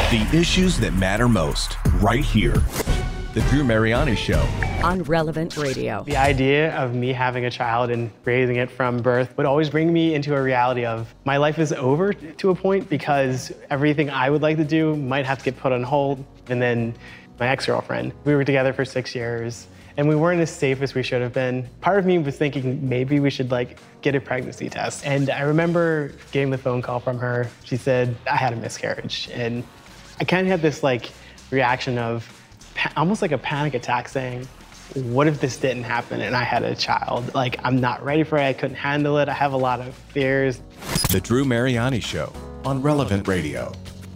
The issues that matter most, right here. The Drew Mariani Show. On Relevant Radio. The idea of me having a child and raising it from birth would always bring me into a reality of my life is over to a point because everything I would like to do might have to get put on hold. And then my ex-girlfriend, we were together for 6 years and we weren't as safe as we should have been. Part of me was thinking maybe we should get a pregnancy test. And I remember getting the phone call from her. She said I had a miscarriage. And I kind of had this reaction of almost like a panic attack saying, what if this didn't happen and I had a child? I'm not ready for it. I couldn't handle it. I have a lot of fears. The Drew Mariani Show on Relevant Radio.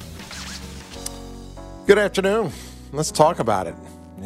Good afternoon. Let's talk about it.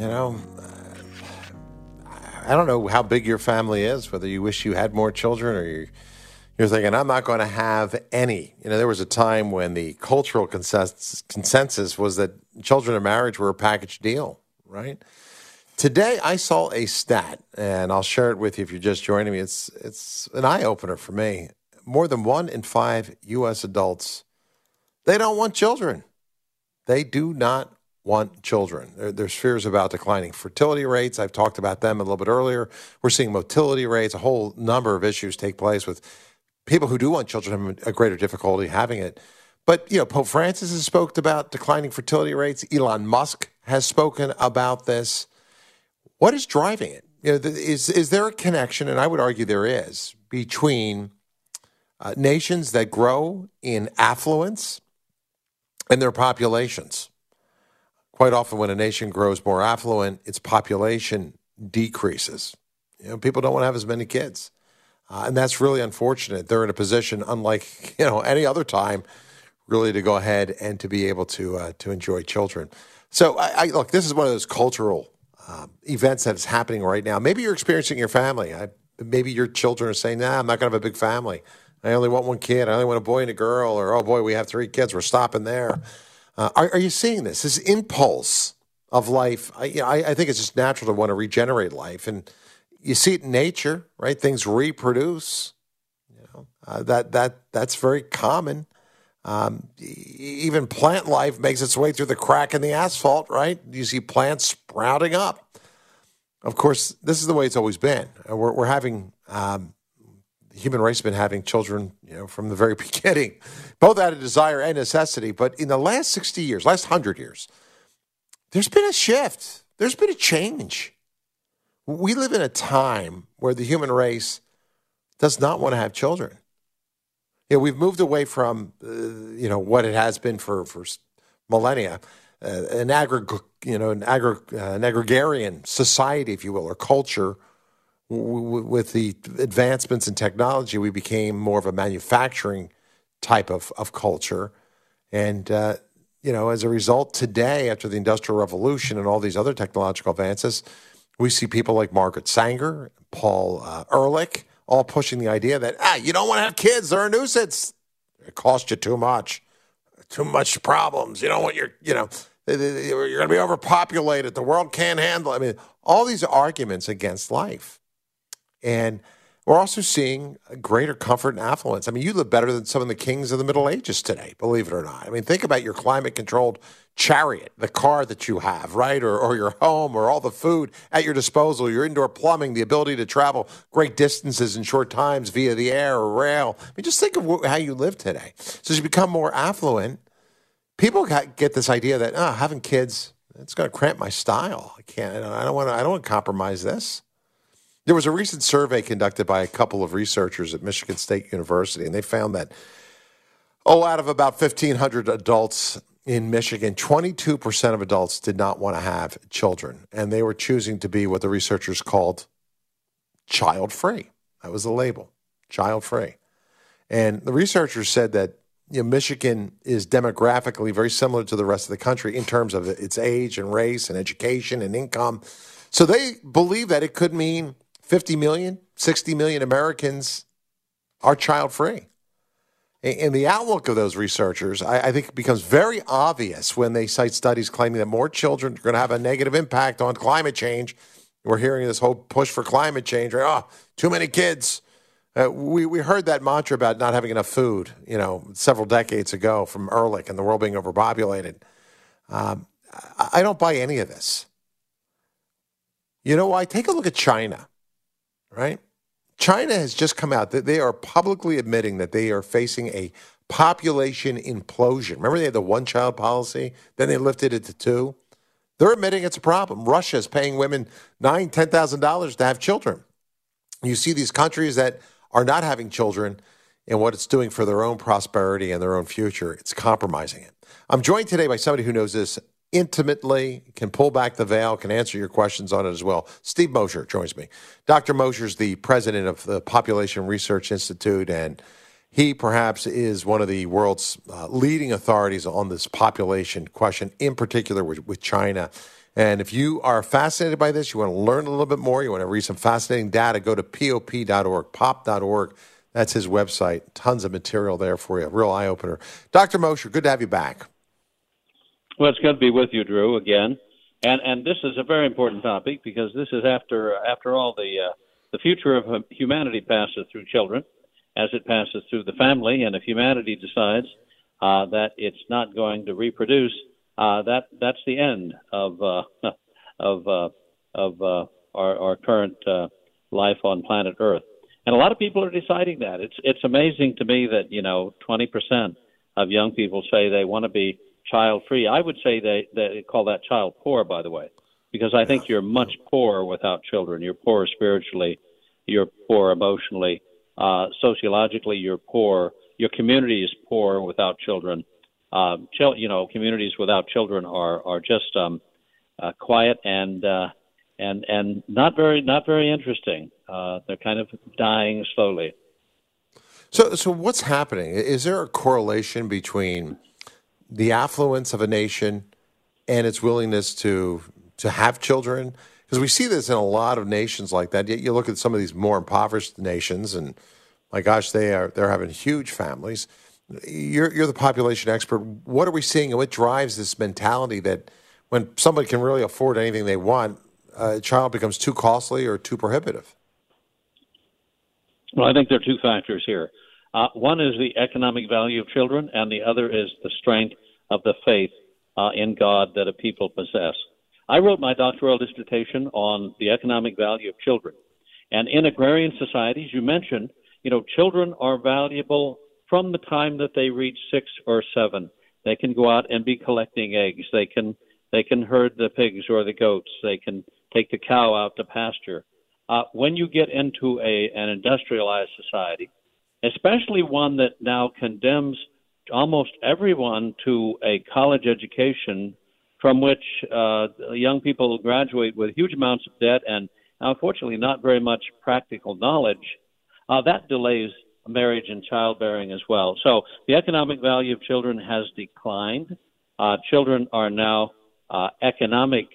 I don't know how big your family is, whether you wish you had more children or you're thinking, I'm not going to have any. There was a time when the cultural consensus was that children and marriage were a package deal, right? Today, I saw a stat, and I'll share it with you if you're just joining me. It's an eye-opener for me. More than 1 in 5 U.S. adults, they don't want children. They do not want children. There's fears about declining fertility rates. I've talked about them a little bit earlier. We're seeing motility rates, a whole number of issues take place with people who do want children have a greater difficulty having it. But, Pope Francis has spoken about declining fertility rates. Elon Musk has spoken about this. What is driving it? Is there a connection, and I would argue there is, between nations that grow in affluence and their populations? Quite often when a nation grows more affluent, its population decreases. People don't want to have as many kids. And that's really unfortunate. They're in a position, unlike any other time, really to go ahead and to be able to enjoy children. So, look, this is one of those cultural events that is happening right now. Maybe you're experiencing your family. Maybe your children are saying, nah, I'm not going to have a big family. I only want one kid. I only want a boy and a girl. Or, oh, boy, we have 3 kids. We're stopping there. Are you seeing this? This impulse of life, I think it's just natural to want to regenerate life. And you see it in nature, right? Things reproduce. That's very common. Even plant life makes its way through the crack in the asphalt, right? You see plants sprouting up. Of course, this is the way it's always been. We're having the human race has been having children, from the very beginning, both out of desire and necessity. But in the last 60 years, last 100 years, there's been a shift. There's been a change. We live in a time where the human race does not want to have children. We've moved away from, what it has been for millennia, an agrarian society, if you will, or culture. With the advancements in technology, we became more of a manufacturing type of culture. And, as a result, today, after the Industrial Revolution and all these other technological advances, we see people like Margaret Sanger, Paul Ehrlich, all pushing the idea that, you don't want to have kids. They're a nuisance. It costs you too much problems. You don't want you're going to be overpopulated. The world can't handle it. I mean, all these arguments against life. And we're also seeing a greater comfort and affluence. I mean, you live better than some of the kings of the Middle Ages today, believe it or not. I mean, think about your climate-controlled chariot, the car that you have, right? Or your home, or all the food at your disposal, your indoor plumbing, the ability to travel great distances in short times via the air or rail. I mean, just think of how you live today. So as you become more affluent, people get this idea that, having kids, it's going to cramp my style. I don't want to compromise this. There was a recent survey conducted by a couple of researchers at Michigan State University, and they found that, out of about 1,500 adults in Michigan, 22% of adults did not want to have children, and they were choosing to be what the researchers called child-free. That was the label, child-free. And the researchers said that Michigan is demographically very similar to the rest of the country in terms of its age and race and education and income. So they believe that it could mean 50 million, 60 million Americans are child-free. And the outlook of those researchers, I think, becomes very obvious when they cite studies claiming that more children are going to have a negative impact on climate change. We're hearing this whole push for climate change, right? Too many kids. We heard that mantra about not having enough food, several decades ago from Ehrlich and the world being overpopulated. I don't buy any of this. You know why? Take a look at China, right? China has just come out that they are publicly admitting that they are facing a population implosion. Remember they had the one-child policy, then they lifted it to two. They're admitting it's a problem. Russia is paying women $9,000, $10,000 to have children. You see these countries that are not having children and what it's doing for their own prosperity and their own future. It's compromising it. I'm joined today by somebody who knows this intimately, can pull back the veil, can answer your questions on it as well. Steve Mosher joins me. Dr. Mosher is the president of the Population Research Institute, and he perhaps is one of the world's leading authorities on this population question, in particular with China. And if you are fascinated by this, you want to learn a little bit more, you want to read some fascinating data, go to pop.org, pop.org. That's his website. Tons of material there for you. Real eye-opener. Dr. Mosher, good to have you back. Well, it's good to be with you, Drew, again. And this is a very important topic because this is after all the future of humanity passes through children as it passes through the family. And if humanity decides that it's not going to reproduce, that's the end of our current life on planet Earth. And a lot of people are deciding that. It's amazing to me that 20% of young people say they want to be child-free. I would say they call that child poor, by the way, because I think you're much poorer without children. You're poor spiritually, you're poor emotionally, sociologically you're poor. Your community is poor without children. Communities without children are just quiet and not very interesting. They're kind of dying slowly. So what's happening? Is there a correlation between the affluence of a nation and its willingness to have children? Because we see this in a lot of nations like that. Yet you look at some of these more impoverished nations, and my gosh, they're having huge families. You're the population expert. What are we seeing, and what drives this mentality that when somebody can really afford anything they want, a child becomes too costly or too prohibitive? Well, I think there are two factors here. One is the economic value of children, and the other is the strength of the faith in God that a people possess. I wrote my doctoral dissertation on the economic value of children. And in agrarian societies, you mentioned, children are valuable from the time that they reach 6 or 7. They can go out and be collecting eggs. They can herd the pigs or the goats. They can take the cow out to pasture. When you get into an industrialized society, especially one that now condemns almost everyone to a college education from which young people graduate with huge amounts of debt and, unfortunately, not very much practical knowledge, that delays marriage and childbearing as well. So the economic value of children has declined. Children are now economic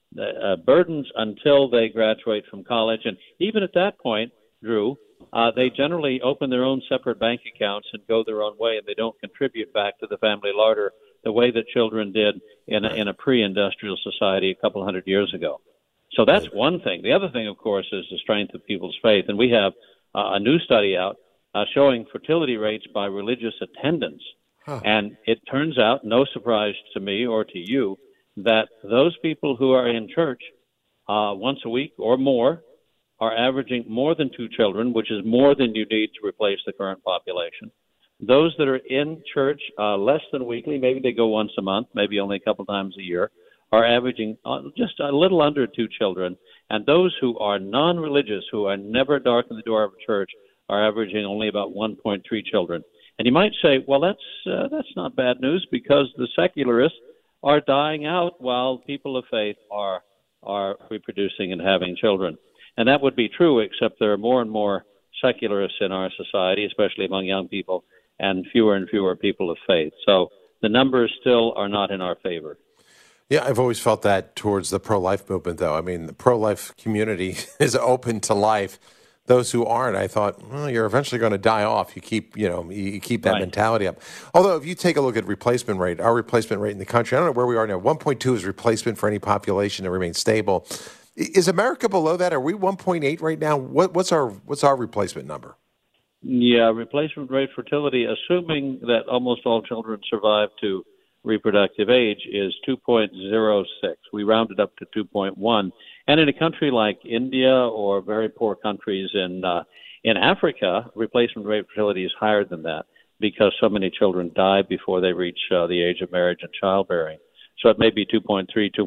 burdens until they graduate from college. And even at that point, Drew, they generally open their own separate bank accounts and go their own way, and they don't contribute back to the family larder the way that children did in a pre-industrial society a couple hundred years ago. So that's one thing. The other thing, of course, is the strength of people's faith. And we have a new study out showing fertility rates by religious attendance. And it turns out, no surprise to me or to you, that those people who are in church once a week or more are averaging more than 2 children, which is more than you need to replace the current population. Those that are in church less than weekly, maybe they go once a month, maybe only a couple times a year, are averaging just a little under 2 children. And those who are non-religious, who are never darken the door of a church, are averaging only about 1.3 children. And you might say, well, that's not bad news because the secularists are dying out while people of faith are reproducing and having children. And that would be true, except there are more and more secularists in our society, especially among young people, and fewer people of faith. So the numbers still are not in our favor. Yeah, I've always felt that towards the pro-life movement, though. I mean, the pro-life community is open to life. Those who aren't, I thought, well, you're eventually going to die off. You keep that mentality up. Although, if you take a look at replacement rate, our replacement rate in the country, I don't know where we are now. 1.2 is replacement for any population that remains stable. Is America below that? Are we 1.8 right now? What's our replacement number? Yeah, replacement rate fertility, assuming that almost all children survive to reproductive age is 2.06. We rounded up to 2.1. And in a country like India or very poor countries in Africa, replacement rate fertility is higher than that because so many children die before they reach the age of marriage and childbearing. So it may be 2.3,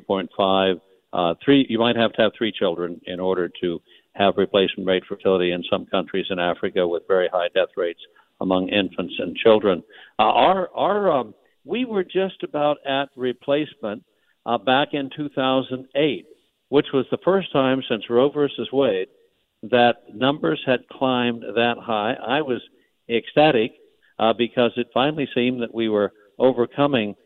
2.5, 3. You might have to have 3 children in order to have replacement rate fertility in some countries in Africa with very high death rates among infants and children. We were just about at replacement back in 2008, which was the first time since Roe versus Wade that numbers had climbed that high. I was ecstatic because it finally seemed that we were overcoming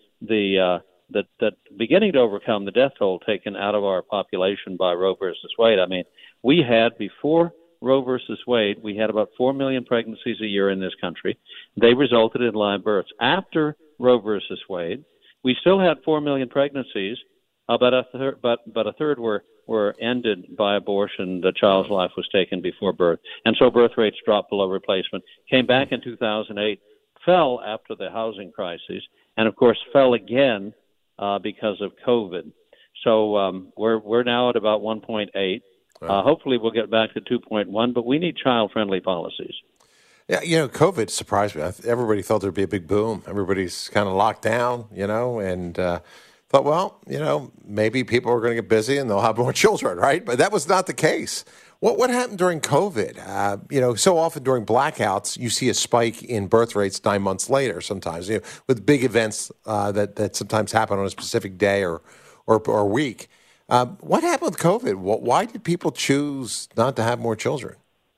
beginning to overcome the death toll taken out of our population by Roe versus Wade. I mean, we had before Roe versus Wade, we had about 4 million pregnancies a year in this country. They resulted in live births. After Roe versus Wade, we still had 4 million pregnancies, but a third were ended by abortion. The child's life was taken before birth, and so birth rates dropped below replacement. Came back in 2008, fell after the housing crisis, and of course fell again because of COVID. So we're now at about 1.8. Hopefully we'll get back to 2.1, but we need child-friendly policies. Yeah, COVID surprised me. Everybody thought there'd be a big boom. Everybody's kind of locked down, and thought, well, maybe people are going to get busy and they'll have more children, right? But that was not the case. What happened during COVID? So often during blackouts, you see a spike in birth rates 9 months later sometimes, with big events that sometimes happen on a specific day or week. What happened with COVID? Why did people choose not to have more children?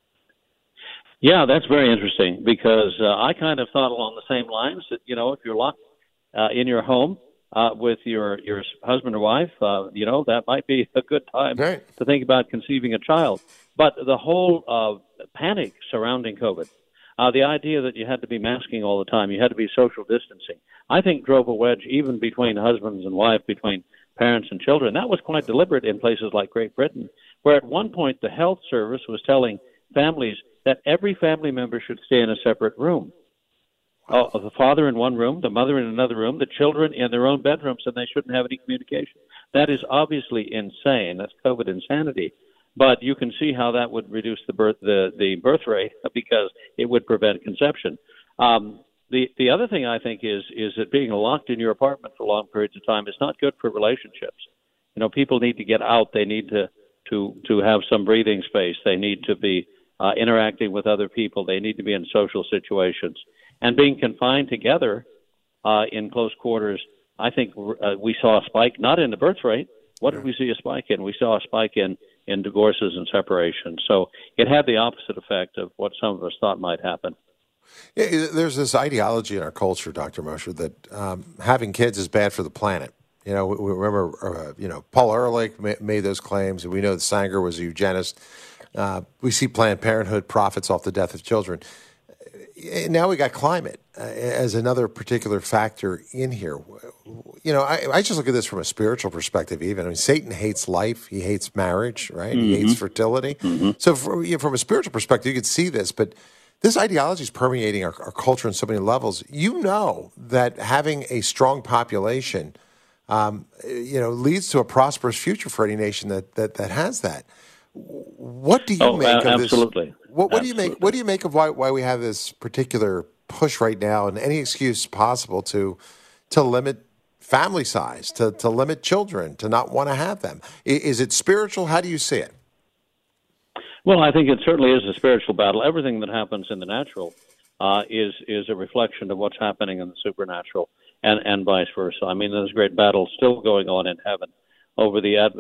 Yeah, that's very interesting because I kind of thought along the same lines that, if you're locked in your home with your husband or wife, that might be a good time to think about conceiving a child. But the whole panic surrounding COVID, the idea that you had to be masking all the time, you had to be social distancing, I think drove a wedge even between husbands and wife, between parents and children. That was quite deliberate in places like Great Britain, where at one point the health service was telling families that every family member should stay in a separate room. The father in one room, the mother in another room, the children in their own bedrooms, and they shouldn't have any communication. That is obviously insane. That's COVID insanity. But you can see how that would reduce the birth rate because it would prevent conception. The other thing I think is that being locked in your apartment for long periods of time is not good for relationships. People need to get out. They need to have some breathing space. They need to be interacting with other people. They need to be in social situations. And being confined together in close quarters, I think we saw a spike, not in the birth rate. What did we see a spike in? We saw a spike in divorces and separations. So it had the opposite effect of what some of us thought might happen. Yeah, there's this ideology in our culture, Dr. Mosher, that having kids is bad for the planet. We remember, Paul Ehrlich made those claims, and we know that Sanger was a eugenist. We see Planned Parenthood profits off the death of children. Now we got climate as another particular factor in here. I just look at this from a spiritual perspective even. I mean, Satan hates life. He hates marriage, right? Mm-hmm. He hates fertility. Mm-hmm. So from a spiritual perspective, you could see this, but this ideology is permeating our culture on so many levels. That having a strong population, leads to a prosperous future for any nation that has that. What do you make of this? Absolutely. What do you make? What do you make of why we have this particular push right now, and any excuse possible to limit family size, to limit children, to not want to have them? Is it spiritual? How do you see it? Well, I think it certainly is a spiritual battle. Everything that happens in the natural is a reflection of what's happening in the supernatural, and vice versa. I mean, there's a great battle still going on in heaven over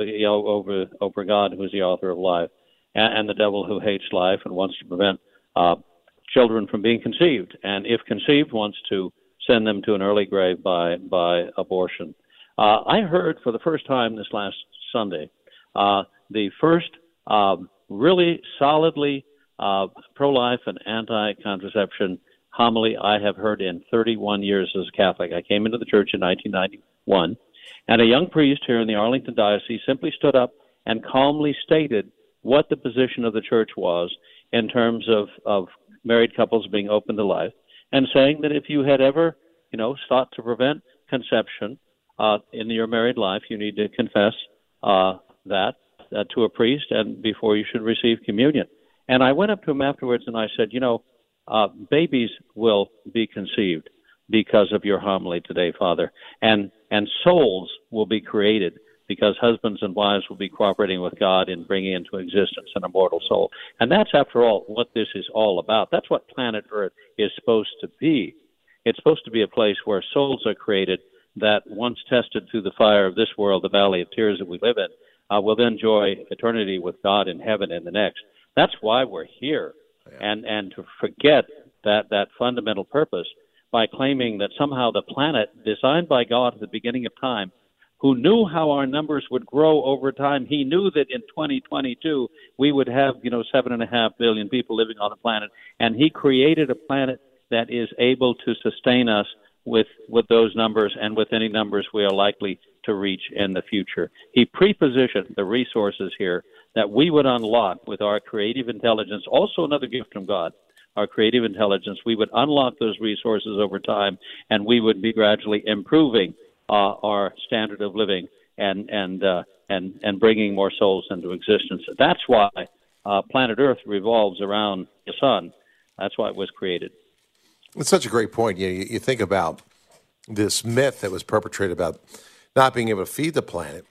over God, who is the author of life, and the devil, who hates life and wants to prevent children from being conceived, and if conceived, wants to send them to an early grave by abortion. I heard for the first time this last Sunday the first really solidly pro-life and anti-contraception homily I have heard in 31 years as a Catholic. I came into the church in 1991, and a young priest here in the Arlington Diocese simply stood up and calmly stated what the position of the church was in terms of married couples being open to life, and saying that if you had ever, sought to prevent conception in your married life, you need to confess that to a priest and before you should receive communion. And I went up to him afterwards and I said, babies will be conceived because of your homily today, Father, and souls will be created because husbands and wives will be cooperating with God in bringing into existence an immortal soul. And that's, after all, what this is all about. That's what planet Earth is supposed to be. It's supposed to be a place where souls are created that, once tested through the fire of this world, the valley of tears that we live in, will then enjoy eternity with God in heaven in the next. That's why we're here. And to forget that fundamental purpose by claiming that somehow the planet, designed by God at the beginning of time, who knew how our numbers would grow over time, he knew that in 2022 we would have 7.5 billion people living on the planet, and he created a planet that is able to sustain us with those numbers and with any numbers we are likely to reach in the future. He prepositioned the resources here that we would unlock with our creative intelligence, also another gift from God, our creative intelligence. We would unlock those resources over time, and we would be gradually improving our standard of living and bringing more souls into existence. That's why planet Earth revolves around the sun. That's why it was created. It's such a great point. You think about this myth that was perpetrated about not being able to feed the planet.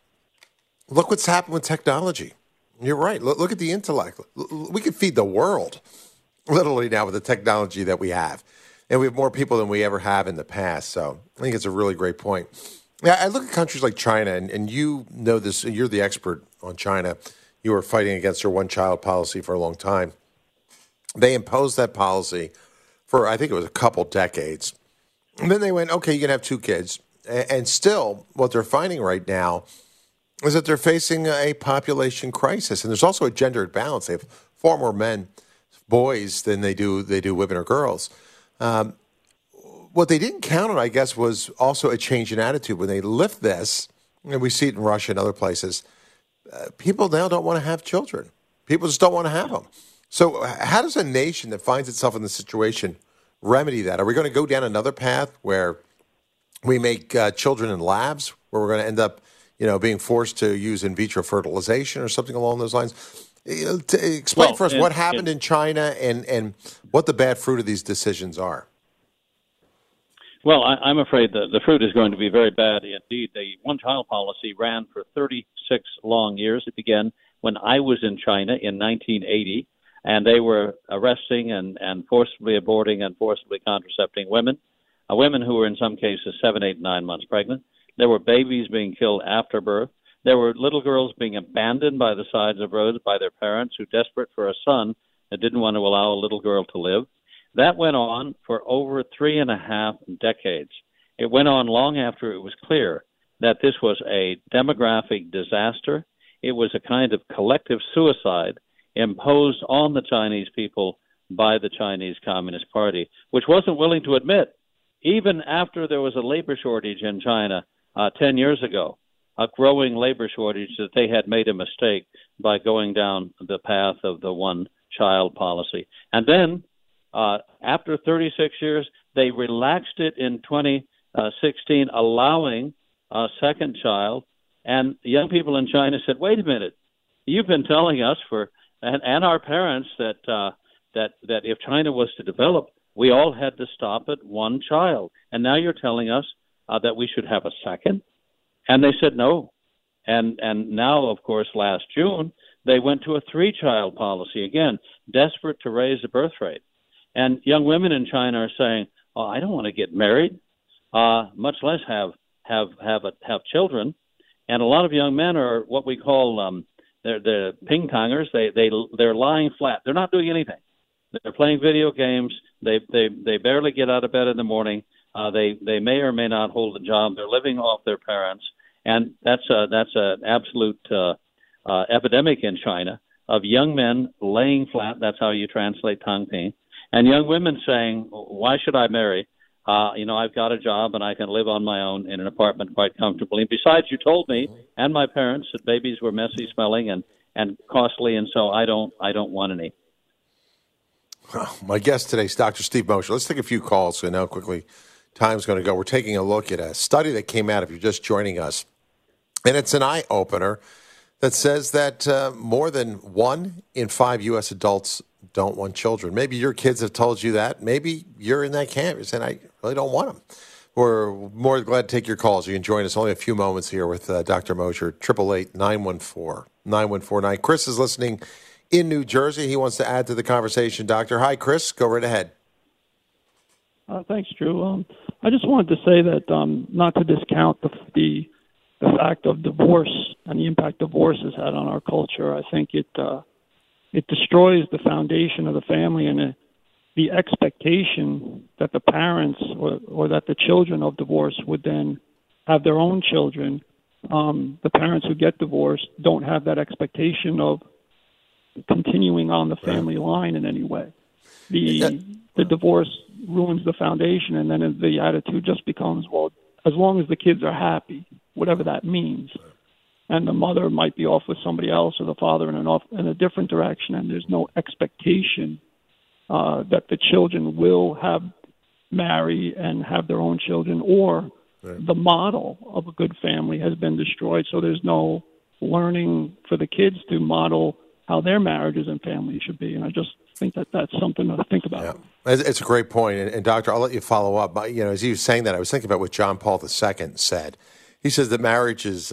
Look what's happened with technology. You're right. Look at the intellect. We can feed the world, literally, now with the technology that we have. And we have more people than we ever have in the past. So I think it's a really great point. Yeah, I look at countries like China, and you know this. You're the expert on China. You were fighting against their one-child policy for a long time. They imposed that policy for, I think it was a couple decades. And then they went, okay, you can have 2 kids. And still, what they're finding right now is that they're facing a population crisis. And there's also a gender imbalance. They have far more men, boys, than they do women or girls. What they didn't count on, I guess, was also a change in attitude. When they lift this, and we see it in Russia and other places, people now don't want to have children. People just don't want to have them. So how does a nation that finds itself in this situation remedy that? Are we going to go down another path where we make children in labs, where we're going to end up, being forced to use in vitro fertilization or something along those lines? Explain for us what happened in China and what the bad fruit of these decisions are. Well, I'm afraid the fruit is going to be very bad indeed. The one-child policy ran for 36 long years. It began when I was in China in 1980, and they were arresting and forcibly aborting and forcibly contracepting women who were in some cases 7, 8, 9 months pregnant. There were babies being killed after birth. There were little girls being abandoned by the sides of roads by their parents who, desperate for a son, didn't want to allow a little girl to live. That went on for over 3.5 decades. It went on long after it was clear that this was a demographic disaster. It was a kind of collective suicide imposed on the Chinese people by the Chinese Communist Party, which wasn't willing to admit, even after there was a labor shortage in China 10 years ago, a growing labor shortage, that they had made a mistake by going down the path of the one-child policy. And then, after 36 years, they relaxed it in 2016, allowing a second child. And young people in China said, wait a minute, you've been telling us and our parents that if China was to develop, we all had to stop at one child. And now you're telling us that we should have a second? And they said no. And now, of course, last June, they went to a 3-child policy, again, desperate to raise the birth rate. And young women in China are saying, oh, I don't want to get married, much less have children. And a lot of young men are what we call they're ping-pongers. They're lying flat. They're not doing anything. They're playing video games. They barely get out of bed in the morning. They may or may not hold a job. They're living off their parents, and that's an absolute epidemic in China of young men laying flat. That's how you translate Tangping. And young women saying, why should I marry? I've got a job and I can live on my own in an apartment quite comfortably. And besides, you told me and my parents that babies were messy, smelling, and costly, and so I don't want any. Well, my guest today is Dr. Steve Mosher. Let's take a few calls so now quickly time's going to go. We're taking a look at a study that came out, if you're just joining us, and it's an eye-opener that says that more than 1 in 5 U.S. adults don't want children. Maybe your kids have told you that. Maybe you're in that camp. You're saying, I really don't want them. We're more glad to take your calls. You can join us only a few moments here with Dr. Mosher, 888-914-9149. Chris is listening in New Jersey. He wants to add to the conversation. Doctor, hi, Chris. Go right ahead. Thanks, Drew. I just wanted to say that not to discount the fact of divorce and the impact divorce has had on our culture. I think it destroys the foundation of the family and the expectation that the parents or that the children of divorce would then have their own children. The parents who get divorced don't have that expectation of continuing on the family line in any way. The divorce ruins the foundation, and then the attitude just becomes, well, as long as the kids are happy, whatever that means. And the mother might be off with somebody else or the father in a different direction, and there's no expectation that the children will marry and have their own children, or the model of a good family has been destroyed, so there's no learning for the kids to model how their marriages and families should be. And I just think that that's something to think about. Yeah. It's a great point. And Doctor, I'll let you follow up. But, as he was saying that, I was thinking about what John Paul II said. He says that marriage is,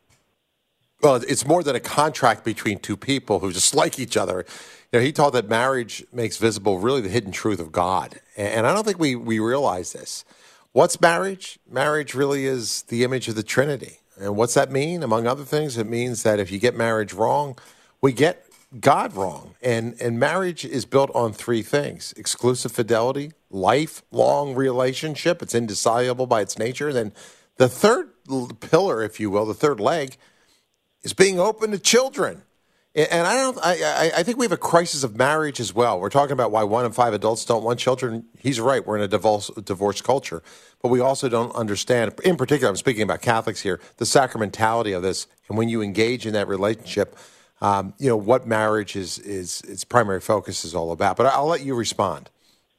it's more than a contract between two people who just like each other. He taught that marriage makes visible really the hidden truth of God. And I don't think we realize this. What's marriage? Marriage really is the image of the Trinity. And what's that mean? Among other things, it means that if you get marriage wrong, we get God wrong. And marriage is built on 3 things: exclusive fidelity, lifelong relationship. It's indissoluble by its nature. And then the third pillar, if you will, the third leg, is being open to children. And I think we have a crisis of marriage as well. We're talking about why 1 in 5 adults don't want children. He's right. We're in a divorce culture. But we also don't understand, in particular, I'm speaking about Catholics here, the sacramentality of this. And when you engage in that relationship, what marriage is its primary focus is all about. But I'll let you respond.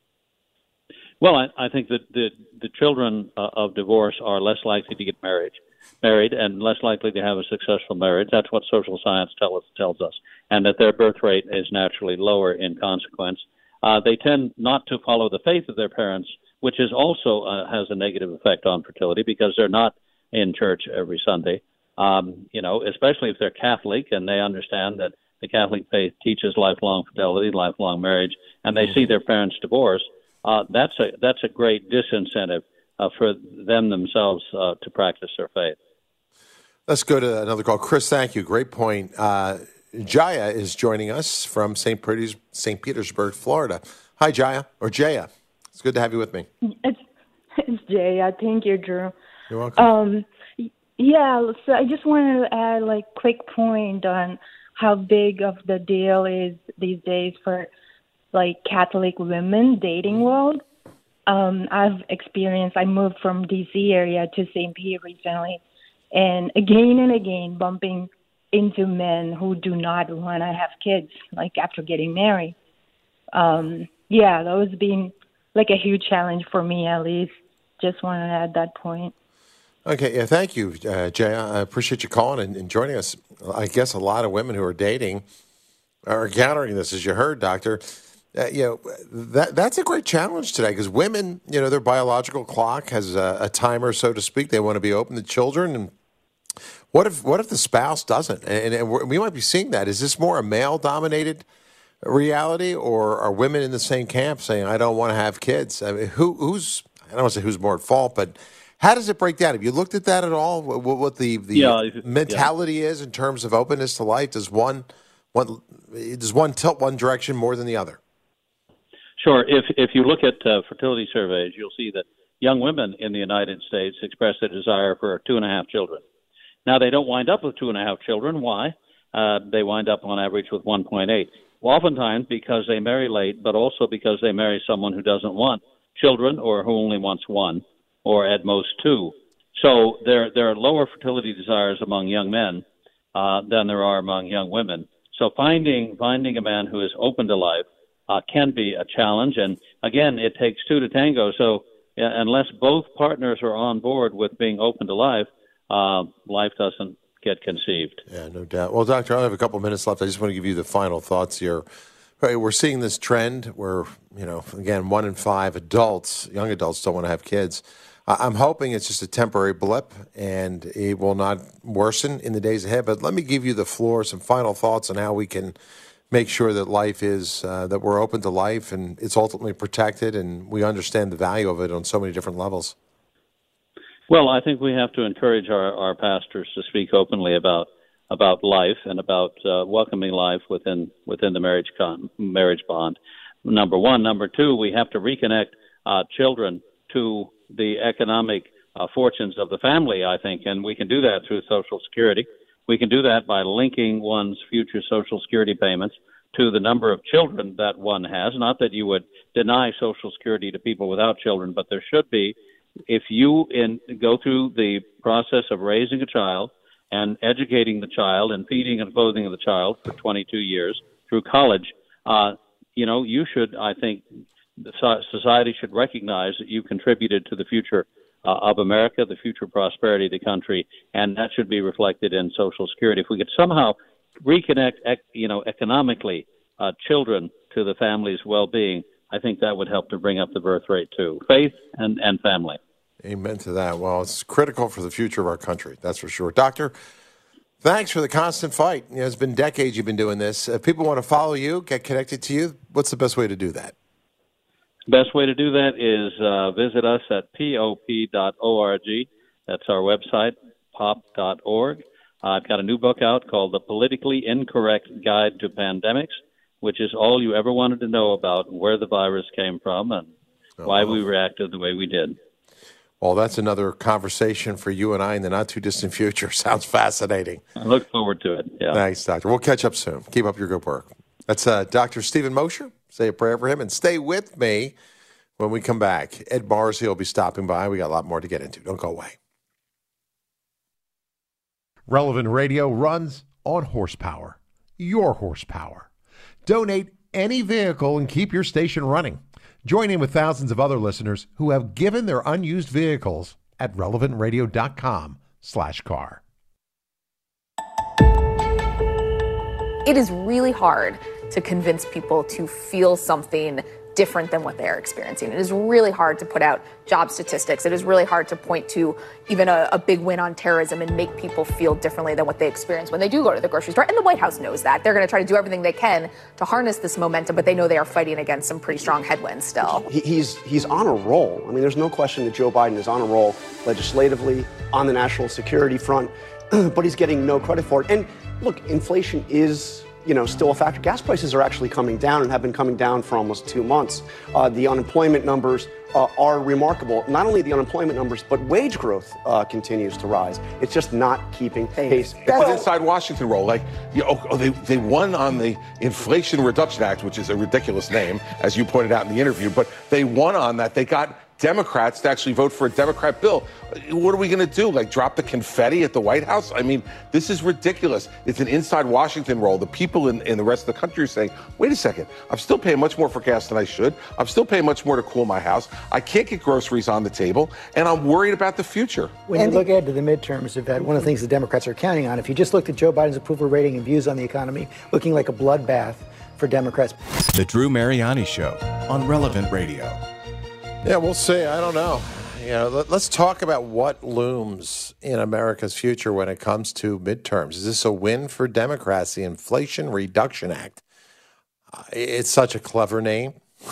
Well, I think that the children of divorce are less likely to get married and less likely to have a successful marriage. That's what social science tells us, and that their birth rate is naturally lower in consequence. They tend not to follow the faith of their parents, which is also has a negative effect on fertility because they're not in church every Sunday. Especially if they're Catholic and they understand that the Catholic faith teaches lifelong fidelity, lifelong marriage, and they see their parents divorce. That's a great disincentive for them themselves to practice their faith. Let's go to another call. Chris, thank you. Great point. Jaya is joining us from St. Petersburg, Florida. Hi, Jaya, or Jaya. It's good to have you with me. It's Jaya. Thank you, Drew. You're welcome. So I just wanted to add quick point on how big of the deal is these days for Catholic women dating world. I've experienced, I moved from DC area to St. Pete recently, and again bumping into men who do not want to have kids, after getting married. That was being a huge challenge for me, at least. Just wanted to add that point. Okay, yeah, thank you, Jay. I appreciate you calling and joining us. I guess a lot of women who are dating are encountering this, as you heard, Doctor. That's a great challenge today because women, their biological clock has a timer, so to speak. They want to be open to children. And what if the spouse doesn't? And we might be seeing that. Is this more a male-dominated reality, or are women in the same camp saying, I don't want to have kids? I mean, I don't want to say who's more at fault, but how does it break down? Have you looked at that at all? What the mentality is in terms of openness to life? Does one tilt one direction more than the other? Sure. If you look at fertility surveys, you'll see that young women in the United States express a desire for 2.5 children. Now, they don't wind up with 2.5 children. Why? They wind up on average with 1.8. Well, oftentimes because they marry late, but also because they marry someone who doesn't want children or who only wants 1. Or at most 2. So there are lower fertility desires among young men than there are among young women. So finding a man who is open to life can be a challenge. And again, it takes 2 to tango. So unless both partners are on board with being open to life, life doesn't get conceived. Yeah, no doubt. Well, Doctor, I have a couple minutes left. I just want to give you the final thoughts here. Right, we're seeing this trend where, again, 1 in 5 adults, young adults, don't want to have kids. I'm hoping it's just a temporary blip and it will not worsen in the days ahead. But let me give you the floor, some final thoughts on how we can make sure that life is, that we're open to life and it's ultimately protected and we understand the value of it on so many different levels. Well, I think we have to encourage our pastors to speak openly about life and about welcoming life within the marriage bond. Number one. Number two, we have to reconnect children to the economic fortunes of the family, I think, and we can do that through Social Security. We can do that by linking one's future Social Security payments to the number of children that one has. Not that you would deny Social Security to people without children, but there should be. If you go through the process of raising a child and educating the child and feeding and clothing the child for 22 years through college, you should, I think, society should recognize that you contributed to the future of America, the future prosperity of the country, and that should be reflected in Social Security. If we could somehow reconnect, economically, children to the family's well-being, I think that would help to bring up the birth rate too. Faith and family. Amen to that. Well, it's critical for the future of our country, that's for sure. Doctor, thanks for the constant fight. It's been decades you've been doing this. If people want to follow you, get connected to you, what's the best way to do that? Best way to do that is visit us at pop.org. That's our website, pop.org. I've got a new book out called The Politically Incorrect Guide to Pandemics, which is all you ever wanted to know about where the virus came from and why we reacted the way we did. Well, that's another conversation for you and I in the not-too-distant future. Sounds fascinating. I look forward to it. Yeah. Thanks, Doctor. We'll catch up soon. Keep up your good work. That's Dr. Stephen Mosher. Say a prayer for him and stay with me when we come back. Ed Morrissey will be stopping by. We got a lot more to get into. Don't go away. Relevant Radio runs on horsepower. Your horsepower. Donate any vehicle and keep your station running. Join in with thousands of other listeners who have given their unused vehicles at relevantradio.com/car. It is really hard to convince people to feel something different than what they're experiencing. It is really hard to put out job statistics. It is really hard to point to even a big win on terrorism and make people feel differently than what they experience when they do go to the grocery store. And the White House knows that. They're going to try to do everything they can to harness this momentum, but they know they are fighting against some pretty strong headwinds still. He's on a roll. I mean, there's no question that Joe Biden is on a roll legislatively, on the national security front, but he's getting no credit for it. And look, inflation is still a factor. Gas prices are actually coming down and have been coming down for almost 2 months. The unemployment numbers are remarkable. Not only the unemployment numbers, but wage growth continues to rise. It's just not keeping pace. It's an inside Washington role. They won on the Inflation Reduction Act, which is a ridiculous name, as you pointed out in the interview, but they won on that. They got Democrats to actually vote for a Democrat bill. What are we going to do? Drop the confetti at the White House? I mean, this is ridiculous. It's an inside Washington role. The people in the rest of the country are saying, wait a second, I'm still paying much more for gas than I should. I'm still paying much more to cool my house. I can't get groceries on the table, and I'm worried about the future. When you look ahead to the midterms, Yvette, one of the things the Democrats are counting on, if you just looked at Joe Biden's approval rating and views on the economy, looking like a bloodbath for Democrats. The Drew Mariani Show on Relevant Radio. Yeah, we'll see. I don't know. Let's talk about what looms in America's future when it comes to midterms. Is this a win for Democrats, the Inflation Reduction Act? It's such a clever name.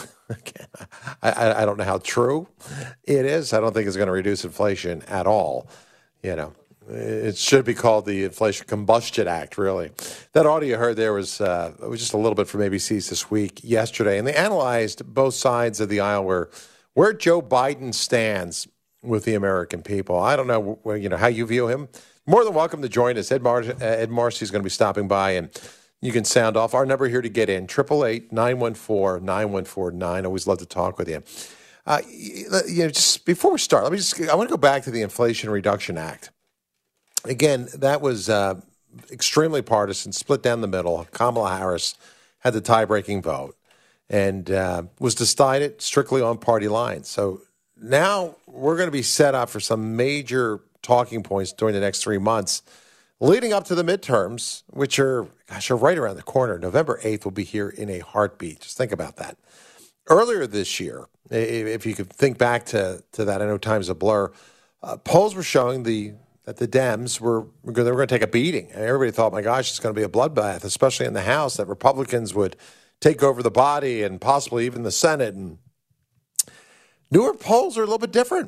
I don't know how true it is. I don't think it's going to reduce inflation at all. It should be called the Inflation Combustion Act, really. That audio you heard there was just a little bit from ABC's This Week yesterday, and they analyzed both sides of the aisle where Joe Biden stands with the American people. I don't know, how you view him. More than welcome to join us. Ed Morrissey is going to be stopping by, and you can sound off. Our number here to get in, 888-914-9149. Always love to talk with you. Just before we start, I want to go back to the Inflation Reduction Act. Again, that was extremely partisan, split down the middle. Kamala Harris had the tie-breaking vote and was decided strictly on party lines. So now we're going to be set up for some major talking points during the next 3 months leading up to the midterms, which are right around the corner. November 8th will be here in a heartbeat. Just think about that. Earlier this year, if you could think back to that, I know time's a blur, polls were showing that the Dems were going to take a beating. And everybody thought, my gosh, it's going to be a bloodbath, especially in the House, that Republicans would take over the body and possibly even the Senate. And newer polls are a little bit different.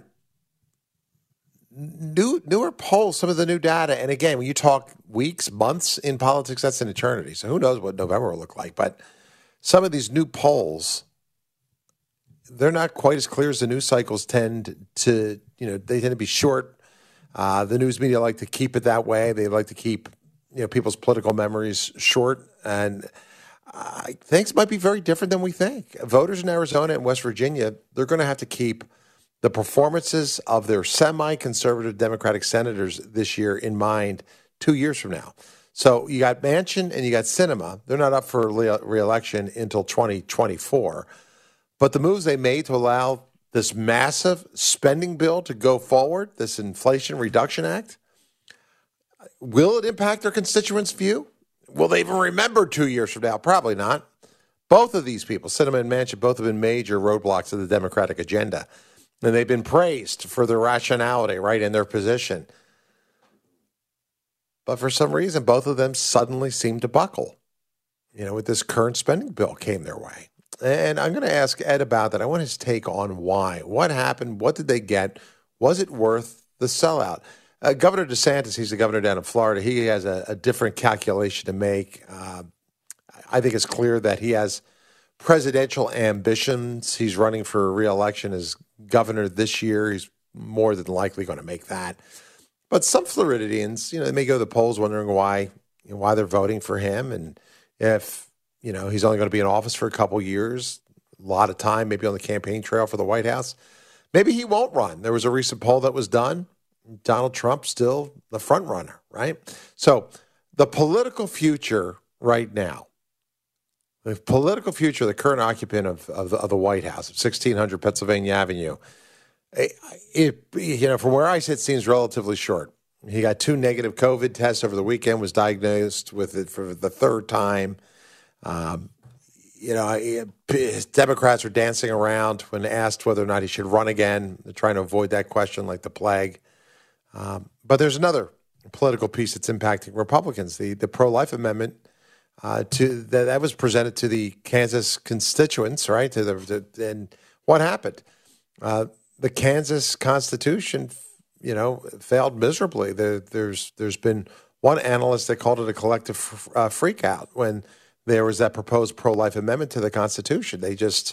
Newer polls, some of the new data, and again, when you talk weeks, months in politics, that's an eternity. So who knows what November will look like. But some of these new polls, they're not quite as clear as the news cycles tend to, they tend to be short. The news media like to keep it that way. They like to keep, people's political memories short. And things might be very different than we think. Voters in Arizona and West Virginia, they're going to have to keep the performances of their semi-conservative Democratic senators this year in mind 2 years from now. So you got Manchin and you got Sinema. They're not up for re-election until 2024. But the moves they made to allow this massive spending bill to go forward, this Inflation Reduction Act, will it impact their constituents' view? Will they even remember 2 years from now? Probably not. Both of these people, Sinema and Manchin, both have been major roadblocks to the Democratic agenda. And they've been praised for their rationality, right, in their position. But for some reason, both of them suddenly seem to buckle, with this current spending bill came their way. And I'm going to ask Ed about that. I want his take on why. What happened? What did they get? Was it worth the sellout? Governor DeSantis, he's the governor down in Florida. He has a different calculation to make. I think it's clear that he has presidential ambitions. He's running for re-election as governor this year. He's more than likely going to make that. But some Floridians, they may go to the polls wondering why they're voting for him, and if he's only going to be in office for a couple years, a lot of time maybe on the campaign trail for the White House. Maybe he won't run. There was a recent poll that was done. Donald Trump still the front runner, right? So the political future right now, the political future, the current occupant of the White House, 1600 Pennsylvania Avenue, from where I sit, seems relatively short. He got 2 negative COVID tests over the weekend, was diagnosed with it for the third time. Democrats are dancing around when asked whether or not he should run again. They're trying to avoid that question like the plague. But there's another political piece that's impacting Republicans, the pro-life amendment. That was presented to the Kansas constituents, right? And what happened? The Kansas Constitution, failed miserably. There's been one analyst that called it a collective freakout when there was that proposed pro-life amendment to the Constitution. They just,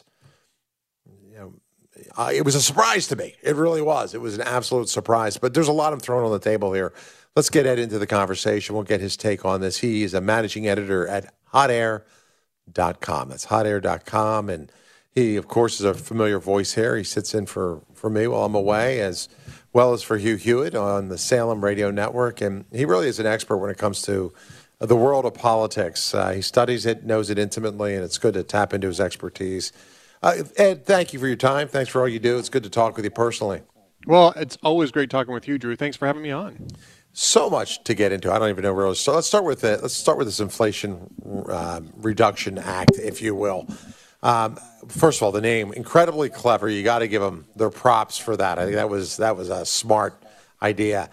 it was a surprise to me. It really was. It was an absolute surprise. But there's a lot I'm throwing on the table here. Let's get Ed into the conversation. We'll get his take on this. He is a managing editor at hotair.com. That's hotair.com. And he, of course, is a familiar voice here. He sits in for me while I'm away, as well as for Hugh Hewitt on the Salem Radio Network. And he really is an expert when it comes to the world of politics. He studies it, knows it intimately, and it's good to tap into his expertise. Ed, thank you for your time. Thanks for all you do. It's good to talk with you personally. Well, it's always great talking with you, Drew. Thanks for having me on. So much to get into. I don't even know where to start. Let's start with this Inflation Reduction Act, if you will. First of all, the name, incredibly clever. You got to give them their props for that. I think that was a smart idea.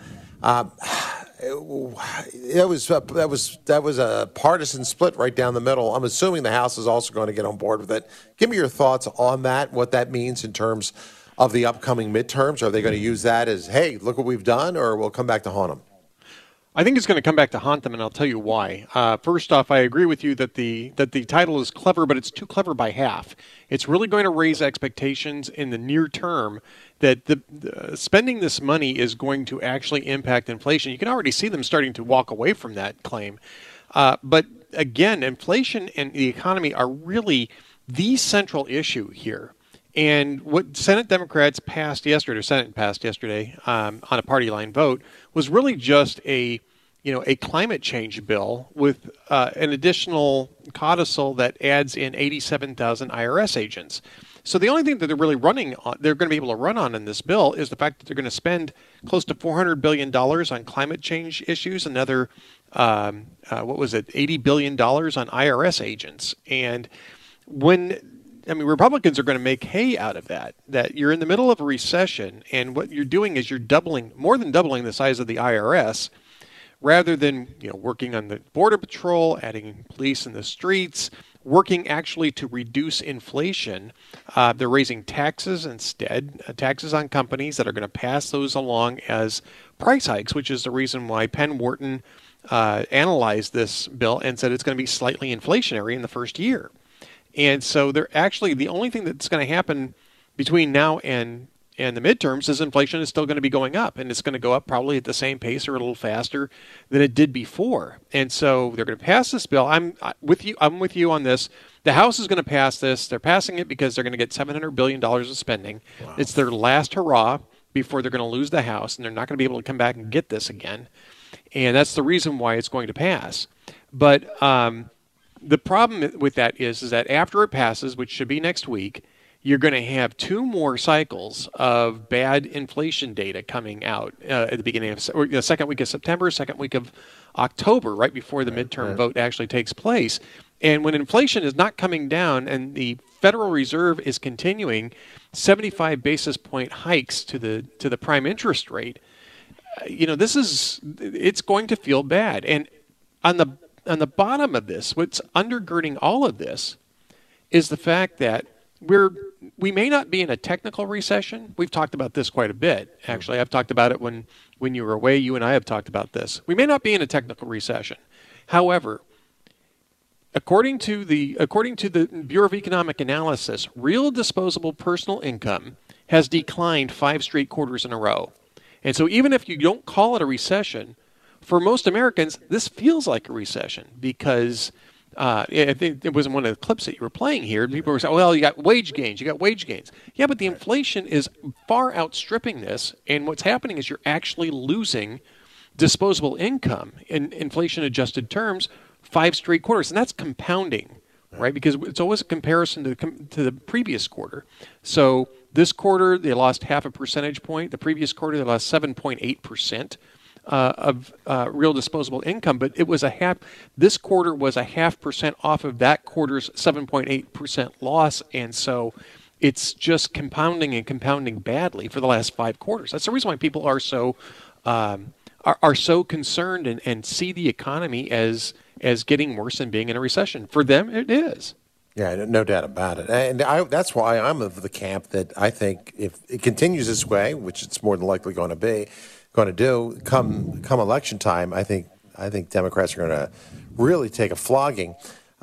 That was a partisan split right down the middle. I'm assuming the House is also going to get on board with it. Give me your thoughts on that, what that means in terms of the upcoming midterms. Are they going to use that as, hey, look what we've done, or we'll come back to haunt them? I think it's going to come back to haunt them, and I'll tell you why. First off, I agree with you that the title is clever, but it's too clever by half. It's really going to raise expectations in the near term that the spending this money is going to actually impact inflation. You can already see them starting to walk away from that claim. But again, inflation and the economy are really the central issue here. And what Senate Democrats passed yesterday, on a party line vote was really just a climate change bill with an additional codicil that adds in 87,000 IRS agents. So the only thing that they're really they're going to be able to run on in this bill is the fact that they're going to spend close to $400 billion on climate change issues, another, $80 billion on IRS agents. And Republicans are going to make hay out of that you're in the middle of a recession, and what you're doing is you're more than doubling the size of the IRS, rather than working on the Border Patrol, adding police in the streets, working actually to reduce inflation. They're raising taxes instead, taxes on companies that are going to pass those along as price hikes, which is the reason why Penn Wharton analyzed this bill and said it's going to be slightly inflationary in the first year. And so they're actually, the only thing that's going to happen between now and the midterms is inflation is still going to be going up, and it's going to go up probably at the same pace or a little faster than it did before. And so they're going to pass this bill. I'm with you on this. The House is going to pass this. They're passing it because they're going to get $700 billion of spending. Wow. It's their last hurrah before they're going to lose the House, and they're not going to be able to come back and get this again. And that's the reason why it's going to pass. But the problem with that is that after it passes, which should be next week, you're going to have 2 more cycles of bad inflation data coming out at the beginning of the second week of September, second week of October, right before the midterm vote actually takes place. And when inflation is not coming down and the Federal Reserve is continuing 75 basis point hikes to the prime interest rate, it's going to feel bad. And on the bottom of this, what's undergirding all of this is the fact that we may not be in a technical recession. We've talked about this quite a bit. Actually, I've talked about it when you were away. You and I have talked about this. We may not be in a technical recession. However, according to the Bureau of Economic Analysis, real disposable personal income has declined 5 straight quarters in a row. And so even if you don't call it a recession, for most Americans, this feels like a recession because I think it was in one of the clips that you were playing here. People were saying, well, you got wage gains. Yeah, but the inflation is far outstripping this. And what's happening is you're actually losing disposable income in inflation-adjusted terms 5 straight quarters. And that's compounding, right? Because it's always a comparison to the previous quarter. So this quarter, they lost 0.5 percentage point. The previous quarter, they lost 7.8%. Of real disposable income, but it was this quarter was 0.5% off of that quarter's 7.8% loss, and so it's just compounding badly for the last 5 quarters. That's the reason why people are so concerned and see the economy as getting worse and being in a recession. For them, it is. Yeah, no doubt about it. And that's why I'm of the camp that I think if it continues this way, which it's more than likely going to do, come election time, I think Democrats are going to really take a flogging.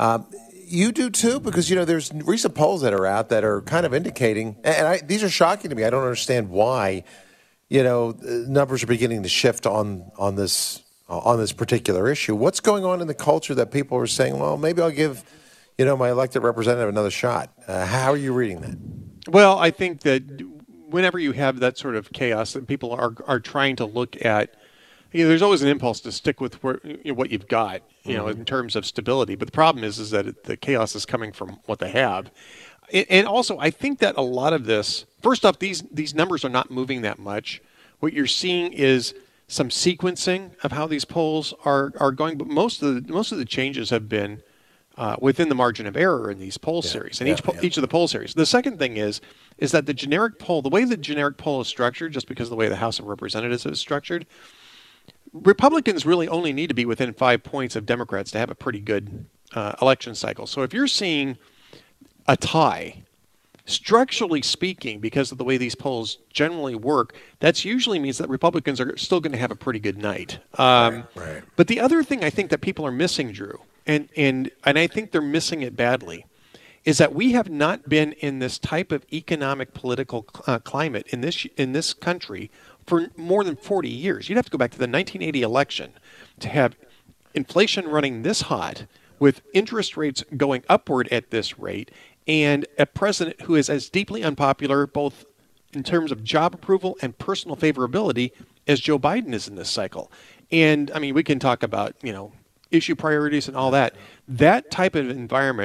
You do too, because there's recent polls that are out that are kind of indicating, and these are shocking to me. I don't understand why, numbers are beginning to shift on this particular issue. What's going on in the culture that people are saying, well, maybe I'll give my elected representative another shot? How are you reading that? Well, I think that whenever you have that sort of chaos, that people are trying to look at, there's always an impulse to stick with what you've got, in terms of stability. But the problem is that the chaos is coming from what they have. And also, I think that a lot of this, first off, these numbers are not moving that much. What you're seeing is some sequencing of how these polls are going, but most of the changes have been within the margin of error in these poll series, and each of the poll series. The second thing is that the generic poll, the way the generic poll is structured, just because of the way the House of Representatives is structured, Republicans really only need to be within 5 points of Democrats to have a pretty good election cycle. So if you're seeing a tie, structurally speaking, because of the way these polls generally work, that usually means that Republicans are still going to have a pretty good night. Right. But the other thing I think that people are missing, Drew, and I think they're missing it badly, is that we have not been in this type of economic political climate in this country for more than 40 years. You'd have to go back to the 1980 election to have inflation running this hot, with interest rates going upward at this rate, and a president who is as deeply unpopular, both in terms of job approval and personal favorability, as Joe Biden is in this cycle. And I mean, we can talk about, issue priorities and all that. That type of environment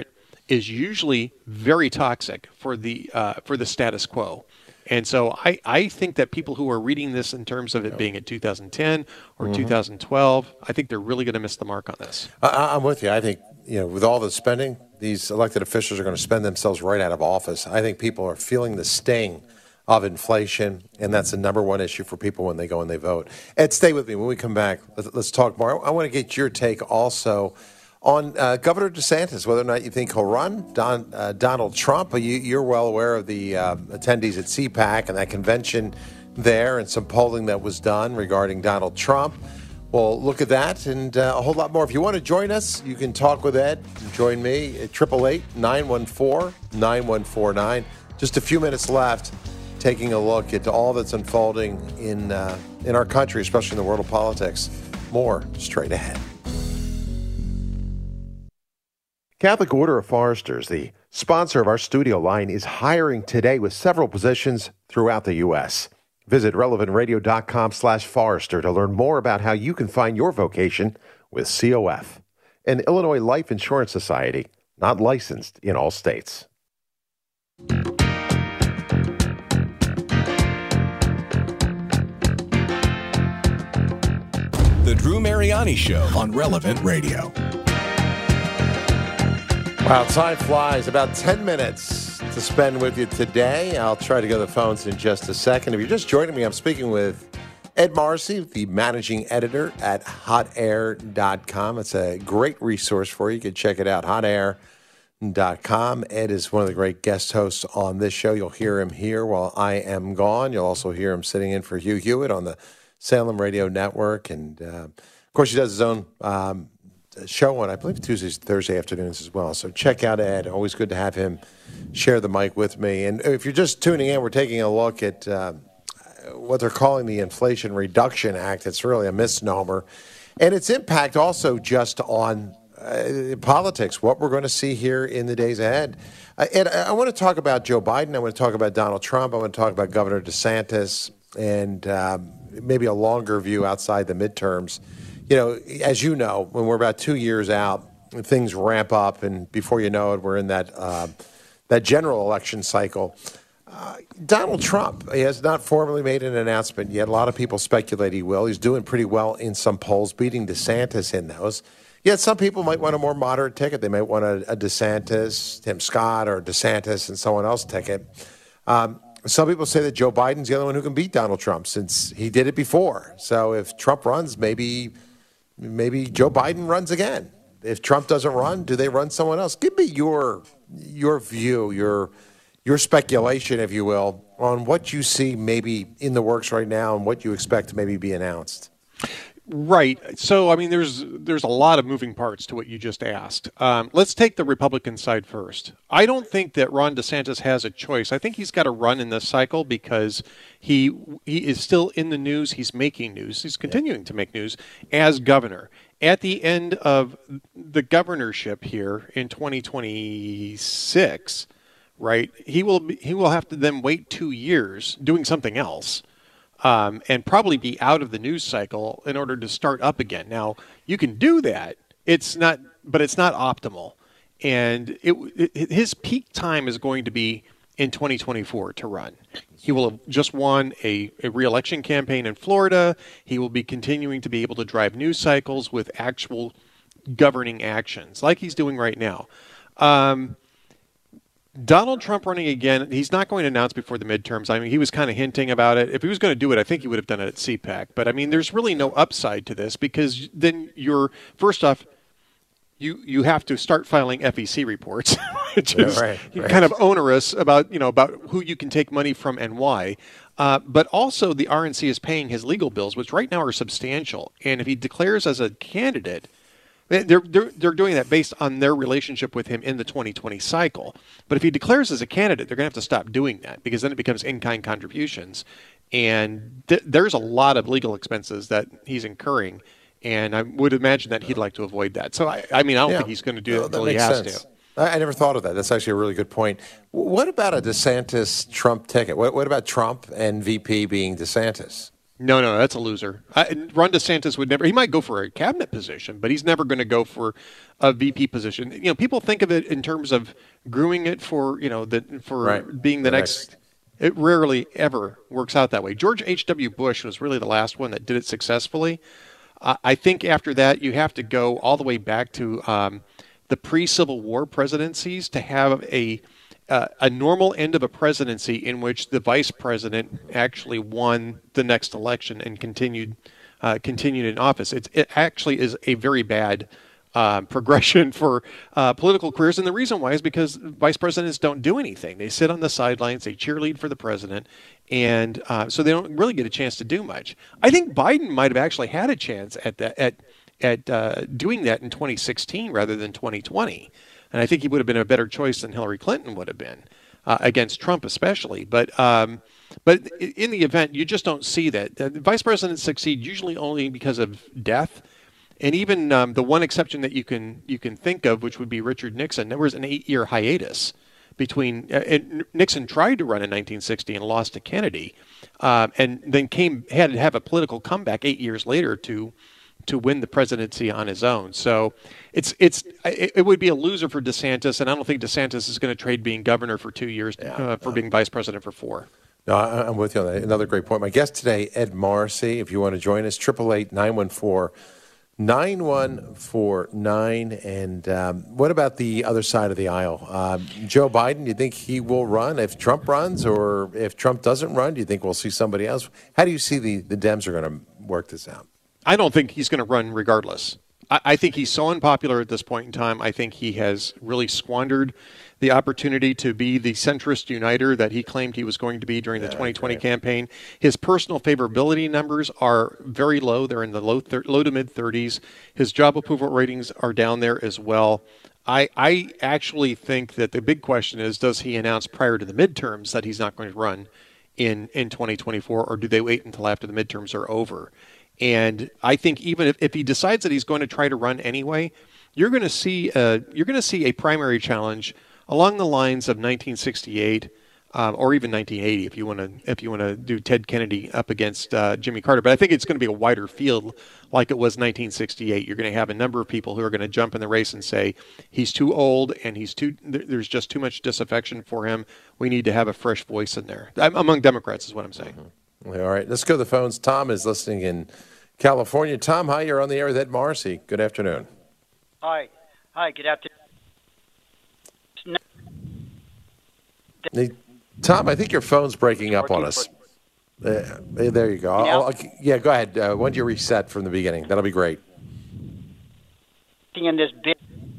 is usually very toxic for the status quo. And so I think that people who are reading this in terms of it being in 2010 or 2012, I think they're really going to miss the mark on this. I'm with you. I think, with all the spending, these elected officials are going to spend themselves right out of office. I think people are feeling the sting of inflation, and that's the number one issue for people when they go and they vote. Ed, stay with me. When we come back, let's talk more. I want to get your take also on Governor DeSantis, whether or not you think he'll run. Donald Trump, you're well aware of the attendees at CPAC and that convention there and some polling that was done regarding Donald Trump. We'll look at that and a whole lot more. If you want to join us, you can talk with Ed. Join me at 888-914-9149. Just a few minutes left, taking a look at all that's unfolding in our country, especially in the world of politics. More straight ahead. Catholic Order of Foresters, the sponsor of our studio line, is hiring today with several positions throughout the U.S. Visit relevantradio.com/Forester to learn more about how you can find your vocation with COF, an Illinois Life Insurance Society, not licensed in all states. The Drew Mariani Show on Relevant Radio. Wow, time flies. About 10 minutes to spend with you today. I'll try to go to the phones in just a second. If you're just joining me, I'm speaking with Ed Marcy, the managing editor at hotair.com. It's a great resource for you. You can check it out, hotair.com. Ed is one of the great guest hosts on this show. You'll hear him here while I am gone. You'll also hear him sitting in for Hugh Hewitt on the Salem Radio Network. And, of course, he does his own show on, I believe, Tuesdays and Thursday afternoons as well. So check out Ed. Always good to have him share the mic with me. And if you're just tuning in, we're taking a look at what they're calling the Inflation Reduction Act. It's really a misnomer. And its impact also just on politics, what we're going to see here in the days ahead. And I want to talk about Joe Biden. I want to talk about Donald Trump. I want to talk about Governor DeSantis and maybe a longer view outside the midterms. As you know, when we're about 2 years out, things ramp up, and before you know it, we're in that general election cycle. Donald Trump, he has not formally made an announcement yet. A lot of people speculate he will. He's doing pretty well in some polls, beating DeSantis in those. Yet some people might want a more moderate ticket. They might want a DeSantis, Tim Scott, or DeSantis and someone else ticket. Some people say that Joe Biden's the only one who can beat Donald Trump since he did it before. So if Trump runs, maybe Joe Biden runs again. If Trump doesn't run, do they run someone else? Give me your view, your speculation, if you will, on what you see maybe in the works right now and what you expect to maybe be announced. Right. So, I mean, there's a lot of moving parts to what you just asked. Let's take the Republican side first. I don't think that Ron DeSantis has a choice. I think he's got to run in this cycle because he is still in the news. He's making news. He's continuing to make news as governor. At the end of the governorship here in 2026, right, he will have to then wait 2 years doing something else. And probably be out of the news cycle in order to start up again. Now, you can do that. But it's not optimal. And his peak time is going to be in 2024 to run. He will have just won a re-election campaign in Florida. He will be continuing to be able to drive news cycles with actual governing actions like he's doing right now. Donald Trump running again, he's not going to announce before the midterms. I mean, he was kind of hinting about it. If he was going to do it, I think he would have done it at CPAC. But, I mean, there's really no upside to this because then first off, you have to start filing FEC reports, which is kind of onerous about who you can take money from and why. But also the RNC is paying his legal bills, which right now are substantial. And if he declares as a candidate, they're doing that based on their relationship with him in the 2020 cycle. But if he declares as a candidate, they're going to have to stop doing that because then it becomes in-kind contributions. And there's a lot of legal expenses that he's incurring. And I would imagine that he'd like to avoid that. So, I don't think he's going to do it until he has to. I never thought of that. That's actually a really good point. What about a DeSantis-Trump ticket? What about Trump and VP being DeSantis? No, that's a loser. Ron DeSantis would never. He might go for a cabinet position, but he's never going to go for a VP position. People think of it in terms of grooming it for being the next. It rarely ever works out that way. George H.W. Bush was really the last one that did it successfully. I think after that, you have to go all the way back to the pre-Civil War presidencies to have a normal end of a presidency in which the vice president actually won the next election and continued in office. It actually is a very bad progression for political careers. And the reason why is because vice presidents don't do anything. They sit on the sidelines, they cheerlead for the president, and so they don't really get a chance to do much. I think Biden might have actually had a chance at doing that in 2016 rather than 2020. And I think he would have been a better choice than Hillary Clinton would have been against Trump especially. But in the event, you just don't see that. Vice presidents succeed usually only because of death. And even the one exception that you can think of, which would be Richard Nixon, there was an 8-year hiatus between Nixon tried to run in 1960 and lost to Kennedy, and then had to have a political comeback 8 years later to win the presidency on his own. So it would be a loser for DeSantis, and I don't think DeSantis is going to trade being governor for 2 years for being vice president for 4. No, I'm with you on that. Another great point. My guest today, Ed Morrissey, if you want to join us, 888-914-9149. And what about the other side of the aisle? Joe Biden, do you think he will run if Trump runs? Or if Trump doesn't run, do you think we'll see somebody else? How do you see the Dems are going to work this out? I don't think he's going to run regardless. I think he's so unpopular at this point in time. I think he has really squandered the opportunity to be the centrist uniter that he claimed he was going to be during the 2020 campaign. His personal favorability numbers are very low. They're in the low to mid 30s. His job approval ratings are down there as well. I actually think that the big question is, does he announce prior to the midterms that he's not going to run in 2024, or do they wait until after the midterms are over? And I think even if he decides that he's going to try to run anyway, you're going to see a primary challenge along the lines of 1968 or even 1980 if you want to do Ted Kennedy up against Jimmy Carter. But I think it's going to be a wider field like it was 1968. You're going to have a number of people who are going to jump in the race and say he's too old and there's just too much disaffection for him. We need to have a fresh voice in there among Democrats is what I'm saying. Mm-hmm. All right, let's go to the phones. Tom is listening in California. Tom, hi, you're on the air with Ed Morrissey. Good afternoon. Hi, good afternoon. Tom, I think your phone's breaking up on us. There you go. Yeah, go ahead. Why don't you reset from the beginning? That'll be great. In this big.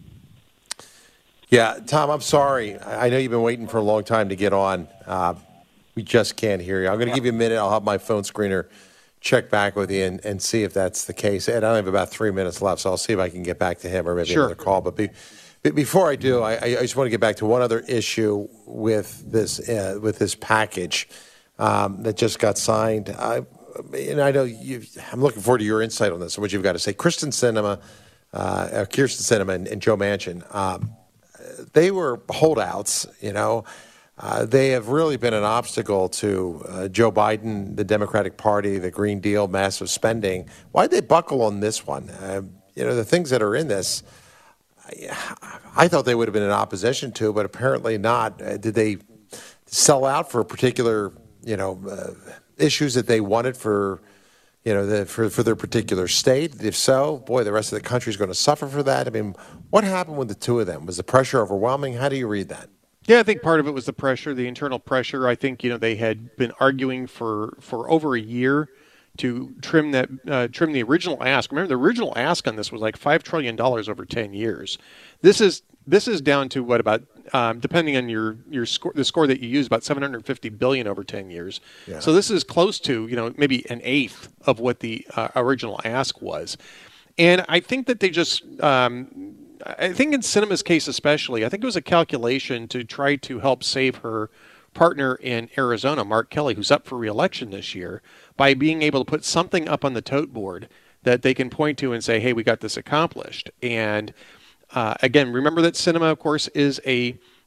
Yeah, Tom, I'm sorry. I know you've been waiting for a long time to get on. We just can't hear you. I'm going to give you a minute. I'll have my phone screener check back with you and see if that's the case. Ed, I only have about 3 minutes left, so I'll see if I can get back to him or maybe another call. But before I do, I just want to get back to one other issue with this package that just got signed. And I know I'm looking forward to your insight on this and what you've got to say. Kyrsten Sinema and Joe Manchin, they were holdouts, They have really been an obstacle to Joe Biden, the Democratic Party, the Green Deal, massive spending. Why did they buckle on this one? The things that are in this, I thought they would have been in opposition to, but apparently not. Did they sell out for particular, issues that they wanted for their particular state? If so, boy, the rest of the country is going to suffer for that. I mean, what happened with the two of them? Was the pressure overwhelming? How do you read that? Yeah, I think part of it was the pressure, the internal pressure. I think they had been arguing for over a year to trim the original ask. Remember, the original ask on this was like $5 trillion over 10 years. This is down to what, about depending on your score, the score that you use, about $750 billion over 10 years. Yeah. So this is close to maybe an eighth of what the original ask was, and I think that they just. I think in Sinema's case especially, I think it was a calculation to try to help save her partner in Arizona, Mark Kelly, who's up for re-election this year, by being able to put something up on the tote board that they can point to and say, hey, we got this accomplished. And again, remember that Sinema, of course, is a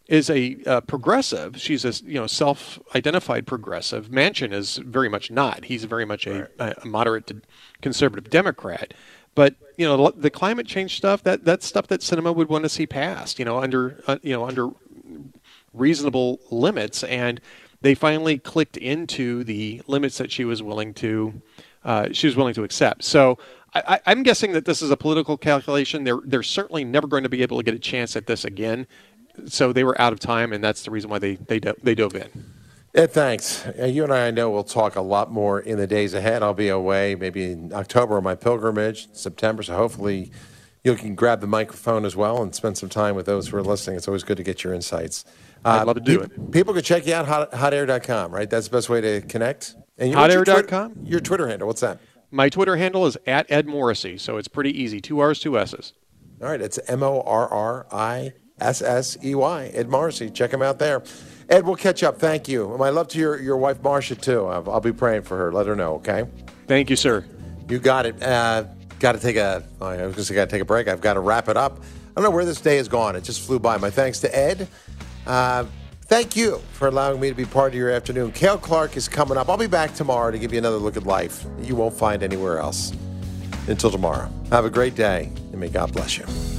is a progressive. She's a self-identified progressive. Manchin is very much not. He's very much a moderate to conservative Democrat. But the climate change stuff, that's stuff that Sinema would want to see passed. Under reasonable limits, and they finally clicked into the limits that she was willing to accept. So I'm guessing that this is a political calculation. They're certainly never going to be able to get a chance at this again. So they were out of time, and that's the reason why they dove in. Ed, thanks. You and I know we'll talk a lot more in the days ahead. I'll be away maybe in October on my pilgrimage, September, so hopefully you can grab the microphone as well and spend some time with those who are listening. It's always good to get your insights. I'd love to do it. People can check you out, hotair.com, right? That's the best way to connect? And Hotair.com? Your Twitter handle, what's that? My Twitter handle is @EdMorrissey, so it's pretty easy. 2 R's, 2 S's. All right, it's Morrissey, Ed Morrissey. Check him out there. Ed, we'll catch up. Thank you. My love to your wife, Marcia, too. I'll be praying for her. Let her know, okay? Thank you, sir. You got it. I was going to take a break. I've got to wrap it up. I don't know where this day has gone. It just flew by. My thanks to Ed. Thank you for allowing me to be part of your afternoon. Cale Clark is coming up. I'll be back tomorrow to give you another look at life you won't find anywhere else. Until tomorrow, have a great day, and may God bless you.